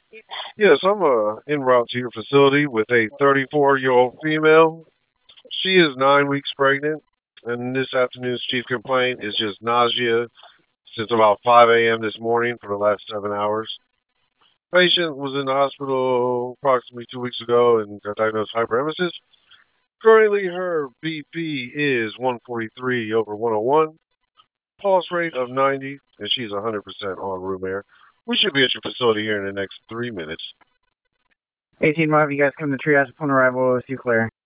Yes, I'm en route to your facility with a 34-year-old female. She is 9 weeks pregnant, and this afternoon's chief complaint is just nausea since about 5 a.m. this morning for the last 7 hours. Patient was in the hospital approximately 2 weeks ago and got diagnosed with hyperemesis. Currently, her BP is 143 over 101, pulse rate of 90, and she's 100% on room air. We should be at your facility here in the next 3 minutes. 18 Mile, you guys come to triage upon arrival with you, Claire.